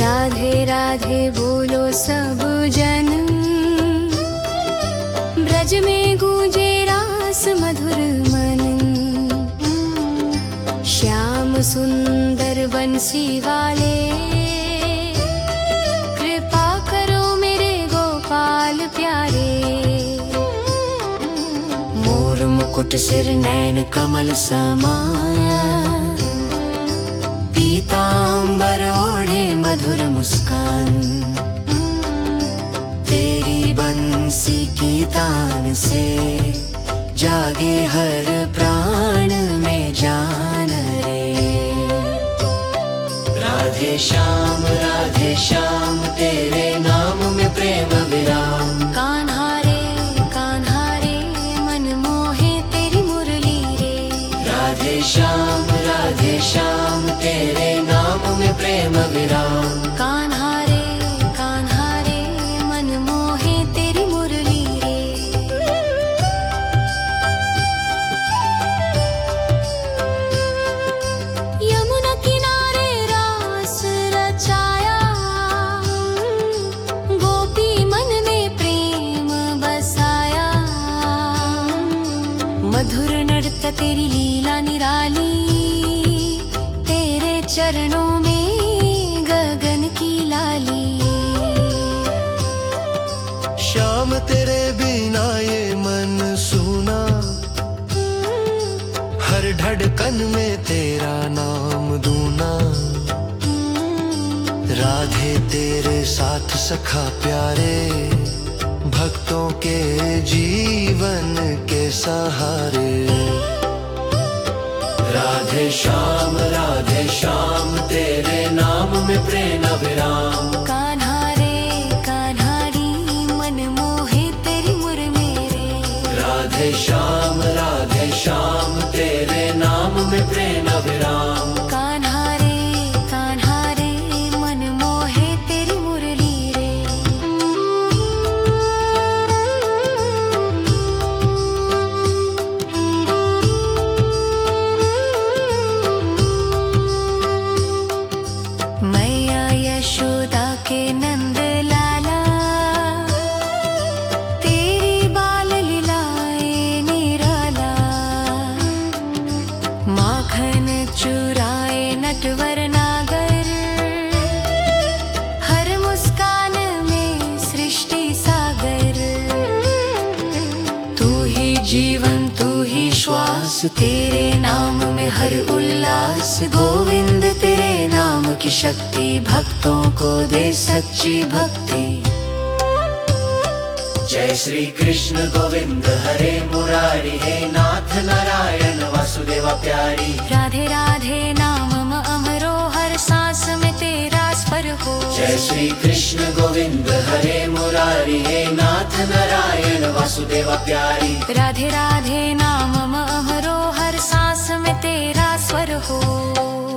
राधे राधे बोलो सब जन, ब्रज में गूंजे रास मधुर मन। श्याम सुंदर बंसी वाले, कृपा करो मेरे गोपाल प्यारे। मोर मुकुट सिर नैन कमल समाया, पीतांबर ओढ़े मधुर मुस्कान। तेरी बंसी की तान से जागे हर प्राण में जान रे। राधे श्याम तेरे नाम में प्रेम विराम। कान्हा रे मन मोहे तेरी मुरली रे। राधे श्याम तेरे नाम में प्रेम विराम। कान्हा रे मन मोहे तेरी मुरली रे। यमुना किनारे रास रचाया, गोपी मन में प्रेम बसाया। मधुर नृत्य तेरी लीला निराली, तेरे चरणों में गगन की लाली। श्याम तेरे बिना ये मन सूना, हर धड़कन में तेरा नाम दूना। राधे तेरे साथ सखा प्यारे, भक्तों के जीवन के सहारे। राधे श्याम तेरे नाम में प्रेम विराम। कान्हा री मन मोहे तेरी मुरली रे। राधे श्याम तेरे नाम में प्रेम विराम। कान्हा रे मन मोहे तेरी मुरली रे। मैया यशोदा के नंद लाला, तेरी बाल लीलाए निराला। माखन चुराए नटवर नागर, हर मुस्कान में सृष्टि सागर। तू ही जीवन तू ही श्वास, तेरे नाम में हर उल्लास। गोविंद तेरे नाम की शक्ति, भक्तों को दे सच्ची भक्ति। जय श्री कृष्ण गोविंद हरे मुरारी, हे नाथ नारायण वासुदेवा प्यारी। राधे राधे नाम अमरो, हर सांस में तेरा स्वर हो। जय श्री कृष्ण गोविंद हरे मुरारी, हे नाथ नारायण वासुदेवा प्यारी। राधे राधे नाम अमरो, हर सांस में तेरा स्वर हो।